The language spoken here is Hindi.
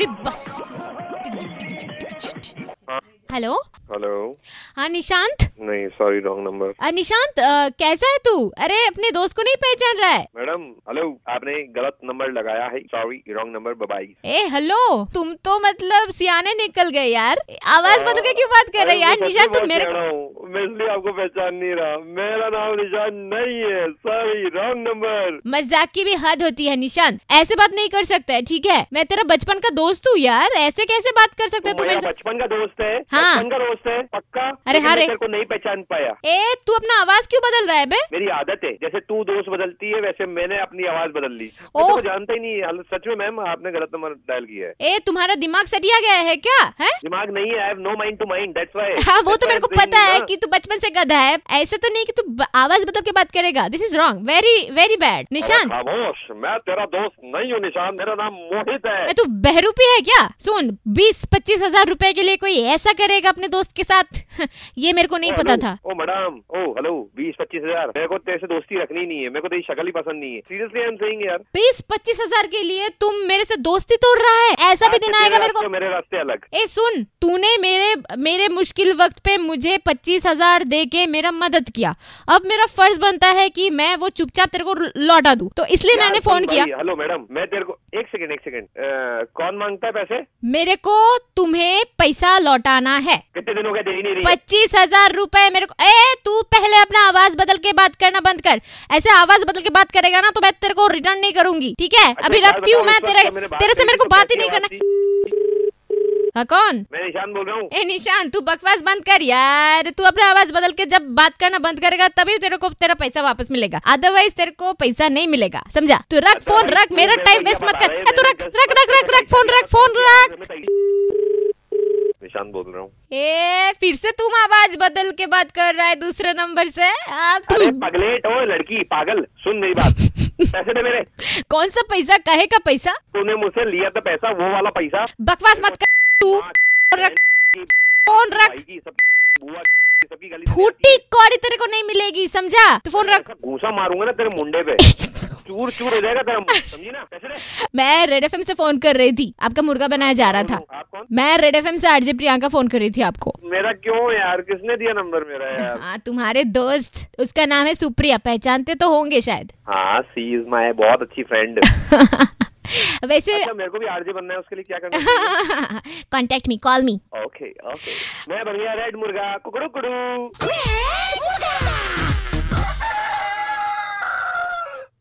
थोड़ी बस। Hello hello. हाँ निशांत। नहीं सॉरी रॉन्ग नंबर। निशांत कैसा है तू? अरे अपने दोस्त को नहीं पहचान रहा है? मैडम हेलो, आपने गलत नंबर लगाया है, sorry wrong number, bye bye. ए हेलो, तुम तो मतलब सियाने निकल गए यार, आवाज बदल के क्यों बात कर रहे यार? निशांत तुम मेरे को, मैं इसलिए आपको पहचान नहीं रहा, मेरा नाम निशांत नहीं है, सॉरी रॉन्ग नंबर। मजाक की भी हद होती है निशांत, ऐसे बात नहीं कर सकता है ठीक है? मैं तेरा बचपन का दोस्त हूँ यार, ऐसे कैसे बात कर सकता है तू मेरे से? बचपन का दोस्त है? हाँ। बचपन का दोस्त है पक्का? अरे हाँ रे, तेरे को नहीं पहचान पाया। ए तू अपना आवाज क्यों बदल रहा है बे? मेरी आदत है, जैसे तू दोस्त बदलती है वैसे मैंने अपनी आवाज बदल ली। ओह। तो जानता ही नहीं, सच में मैम आपने गलत नंबर डायल किया है। ए तुम्हारा दिमाग सटिया गया है क्या? है दिमाग नहीं है, I have no mind to mind, that's why. हाँ वो तो मेरे को पता है कि तू बचपन से गधा है, ऐसे तो नहीं कि तू आवाज बदल के बात करेगा। This is wrong, very very bad. Nishant खामोश, मैं तेरा दोस्त नहीं हूँ निशांत, मेरा नाम मोहित है। तू बहरूपी है क्या? सुन 20-25 हजार रुपए के लिए कोई ऐसा करेगा अपने दोस्त के साथ? ये मेरे को नहीं पता था। ओ मैडम, ओ हेलो, 20-25 हजार, मेरे को तेरे से दोस्ती रखनी नहीं है, मेरे को तेरी शक्ल ही पसंद नहीं है, सीरियसली आई एम सेइंग यार। 20-25 हजार के लिए तुम मेरे से दोस्ती तोड़ रहा है? ऐसा भी दिन आएगा मेरे को? मेरे रास्ते अलग। ए सुन, तूने मेरे मुश्किल वक्त पे मुझे 25 हजार दे के मेरा मदद किया, अब मेरा फर्ज बनता है कि मैं वो चुपचाप तेरे को लौटा दूं, तो इसलिए मैंने फोन किया। हेलो मैडम, मैं तेरे को एक सेकंड, कौन मांगता है पैसे? मेरे को तुम्हें पैसा लौटाना है। कितने दिन हो गए दे ही नहीं रही? 25 हजार रुपए मेरे को। ए तू पहले अपना आवाज बदल के बात करना बंद कर, ऐसे आवाज बदल के बात करेगा ना तो मैं तेरे को रिटर्न नहीं करूंगी ठीक है? अभी रखती हूँ मैं, तेरे से मेरे को बात ही नहीं करना। हाँ कौन? मैं निशान बोल रहा हूँ। ए निशान तू बकवास बंद कर यार, तू अपना आवाज बदल के जब बात करना बंद करेगा तभी तेरे को तेरा पैसा वापस मिलेगा, अदरवाइज तेरे को पैसा नहीं मिलेगा, समझा? तू रख फोन, रख, मेरा टाइम वेस्ट मत कर। तू रख रख रख रख रख फोन, रख फोन रख। निशान बोल रहा हूँ। ए फिर से तुम आवाज बदल के बात कर रहा है दूसरे नंबर से? अरे पगलेट ओ लड़की पागल, सुन मेरी बात। पैसे दे मेरे। कौन सा पैसा? कहे का पैसा? तूने मुझसे लिया था पैसा, वो वाला पैसा। बकवास मत कर तू, रख फोन रख। फूटी कौड़ी तेरे को नहीं मिलेगी, समझा? तू फोन रख। घूसा मारूंगा ना तेरे मुंडे पे, चूर चूर हो जाएगा तेरा मुंह, समझी ना? मैं रेड एफएम से फोन कर रही थी, आपका मुर्गा बनाया जा रहा था। आप कौन? मैं रेड एफएम से आरजे प्रियंका फोन कर रही थी आपको। मेरा क्यों यार, किसने दिया नंबर मेरा यार? हाँ तुम्हारे दोस्त, उसका नाम है सुप्रिया, पहचानते तो होंगे शायद। हाँ सी इज माय बहुत अच्छी फ्रेंड। वैसे अच्छा, मेरे को भी आरजे बनना है, उसके लिए क्या करना है? Contact me, call me. Okay okay, मैं बन गया रेड मुर्गा, कुकड़ू कुकड़ू।